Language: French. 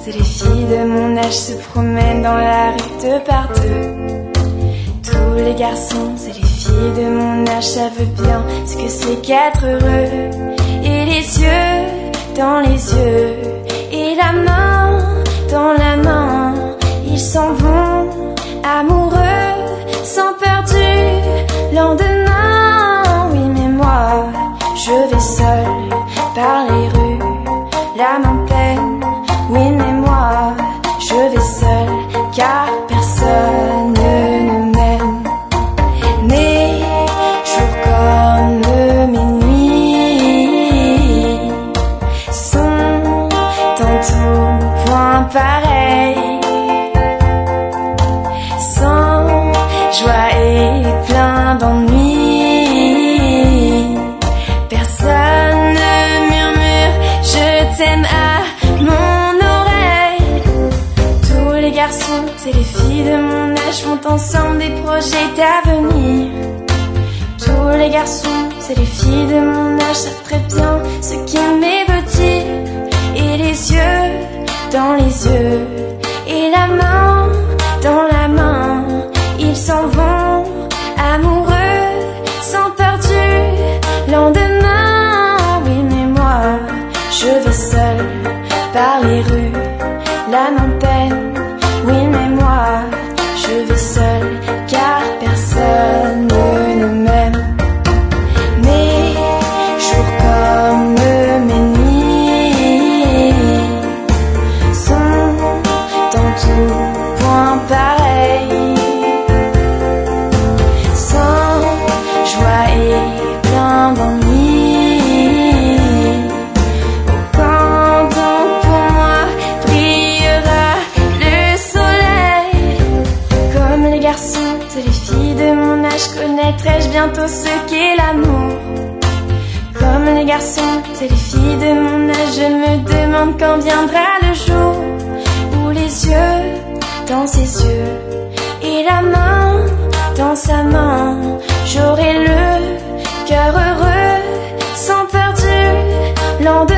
et les filles de mon âge se promènent dans la rue deux par deux. Tous les garçons et les filles de mon âge savent bien ce que c'est qu'être heureux. Et les yeux dans les yeux et la main dans la main, ils s'en vont amoureux sans peur du lendemain. Oui mais moi je vais seul par les rues, l'âme en peine. Oui mais moi je vais seul car personne ne m'aime. Mes jours comme mes nuits sont en tout point pareils, sans joie et plein d'ennuis. Personne ne murmure je t'aime à mon oreille. Tous les garçons et les filles de mon âge font ensemble des projets d'avenir. Tous les garçons et les filles de mon âge savent très bien ce qu'ils veut dire. Et les yeux dans les yeux et la main dans la main, ils s'en vont amoureux sans peur du lendemain. Oui mais moi je vais seul par les rues, l'âme en peine. Oui mais moi je vais seul car personne ne m'aime. Mes jours comme mes nuits sont en tout point pareils, sans joie et plein d'ennuis. Quand donc pour moi brillera le soleil. Comme les garçons et les filles de mon âge, connaîtrai-je bientôt ce qu'est l'amour. Comme les garçons et les filles de mon âge, je me demande quand viendra le jour où les yeux dans ses yeux et la main dans sa main, j'aurai le cœur heureux sans peur du lendemain.